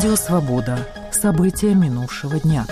Радио «Свобода». События минувшего дня.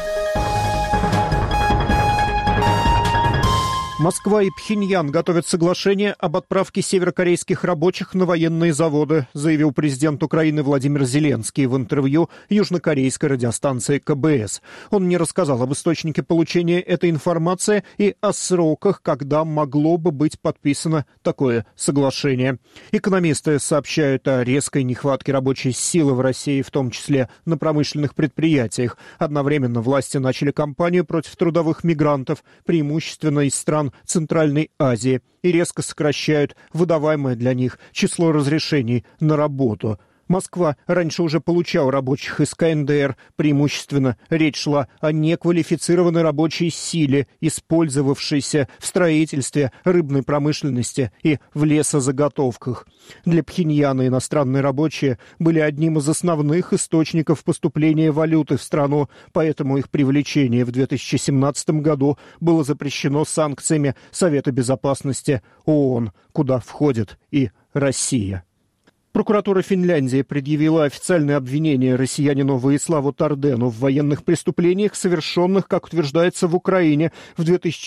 Москва и Пхеньян готовят соглашение об отправке северокорейских рабочих на военные заводы, заявил президент Украины Владимир Зеленский в интервью южнокорейской радиостанции КБС. Он не рассказал об источнике получения этой информации и о сроках, когда могло бы быть подписано такое соглашение. Экономисты сообщают о резкой нехватке рабочей силы в России, в том числе на промышленных предприятиях. Одновременно власти начали кампанию против трудовых мигрантов, преимущественно из стран Центральной Азии, и резко сокращают выдаваемое для них число разрешений на работу. Москва раньше уже получала рабочих из КНДР. Преимущественно речь шла о неквалифицированной рабочей силе, использовавшейся в строительстве, рыбной промышленности и в лесозаготовках. Для Пхеньяна иностранные рабочие были одним из основных источников поступления валюты в страну, поэтому их привлечение в 2017 году было запрещено санкциями Совета Безопасности ООН, куда входит и Россия. Прокуратура Финляндии предъявила официальное обвинение россиянину Ваиславу Тардену в военных преступлениях, совершенных, как утверждается, в Украине в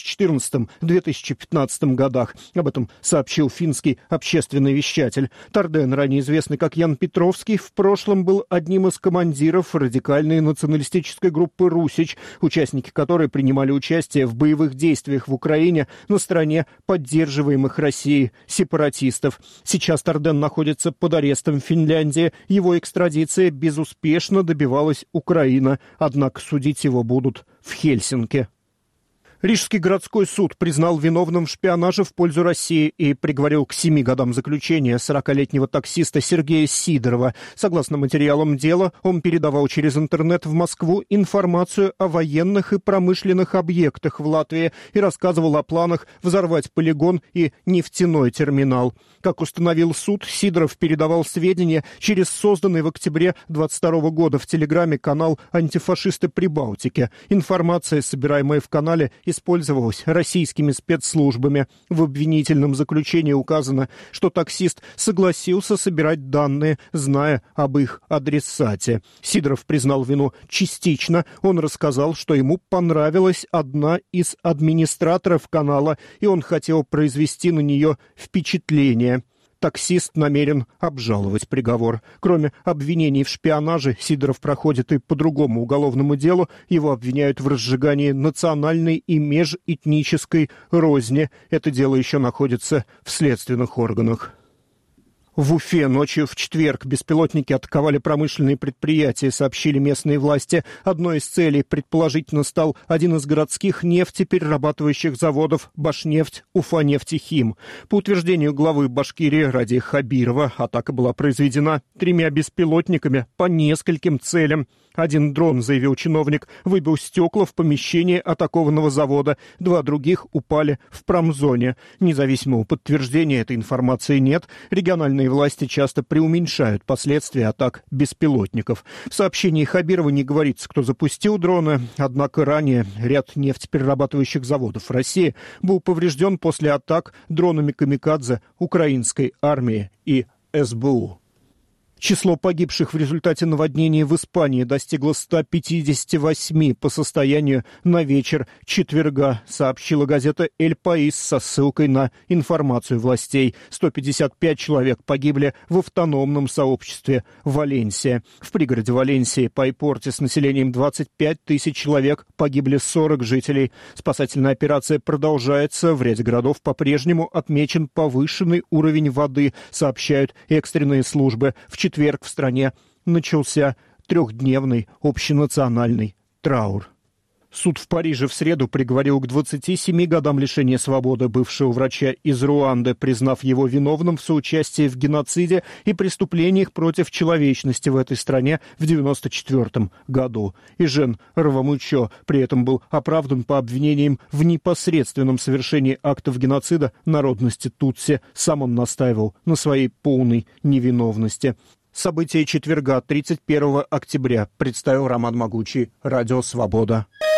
2014-2015 годах. Об этом сообщил финский общественный вещатель. Тарден, ранее известный как Ян Петровский, в прошлом был одним из командиров радикальной националистической группы «Русич», участники которой принимали участие в боевых действиях в Украине на стороне поддерживаемых Россией сепаратистов. Сейчас Тарден находится под арестом в Финляндии. Его экстрадиция безуспешно добивалась Украина, однако судить его будут в Хельсинки. Рижский городской суд признал виновным в шпионаже в пользу России и приговорил к 7 годам заключения 40-летнего таксиста Сергея Сидорова. Согласно материалам дела, он передавал через интернет в Москву информацию о военных и промышленных объектах в Латвии и рассказывал о планах взорвать полигон и нефтяной терминал. Как установил суд, Сидоров передавал сведения через созданный в октябре 2022 года в Телеграме канал «Антифашисты Прибалтики». Информация, собираемая в канале, использовалась российскими спецслужбами. В обвинительном заключении указано, что таксист согласился собирать данные, зная об их адресате. Сидоров признал вину частично. Он рассказал, что ему понравилась одна из администраторов канала, и он хотел произвести на нее впечатление. Таксист намерен обжаловать приговор. Кроме обвинений в шпионаже, Сидоров проходит и по другому уголовному делу. Его обвиняют в разжигании национальной и межэтнической розни. Это дело еще находится в следственных органах. В Уфе ночью в четверг беспилотники атаковали промышленные предприятия, сообщили местные власти. Одной из целей, предположительно, стал один из городских нефтеперерабатывающих заводов «Башнефть», «Уфанефтехим». По утверждению главы Башкирии Ради Хабирова, атака была произведена 3 беспилотниками по нескольким целям. Один дрон, заявил чиновник, выбил стекла в помещении атакованного завода. 2 других упали в промзоне. Независимого подтверждения этой информации нет. Региональные власти часто преуменьшают последствия атак беспилотников. В сообщении Хабирова не говорится, кто запустил дроны, однако ранее ряд нефтеперерабатывающих заводов России был поврежден после атак дронами камикадзе украинской армии и СБУ. Число погибших в результате наводнений в Испании достигло 158 по состоянию на вечер четверга, сообщила газета «Эль Паис» со ссылкой на информацию властей. 155 человек погибли в автономном сообществе Валенсия. В пригороде Валенсии Пайпорте с населением 25 тысяч человек погибли 40 жителей. Спасательная операция продолжается. В ряде городов по-прежнему отмечен повышенный уровень воды, сообщают экстренные службы. В четверг в стране начался 3-дневный общенациональный траур. Суд в Париже в среду приговорил к 27 годам лишения свободы бывшего врача из Руанды, признав его виновным в соучастии в геноциде и преступлениях против человечности в этой стране в 1994 году. Ижен Равамучо при этом был оправдан по обвинениям в непосредственном совершении актов геноцида народности Тутси. Сам он настаивал на своей полной невиновности. События четверга, 31 октября, представил Роман Могучий, Радио «Свобода».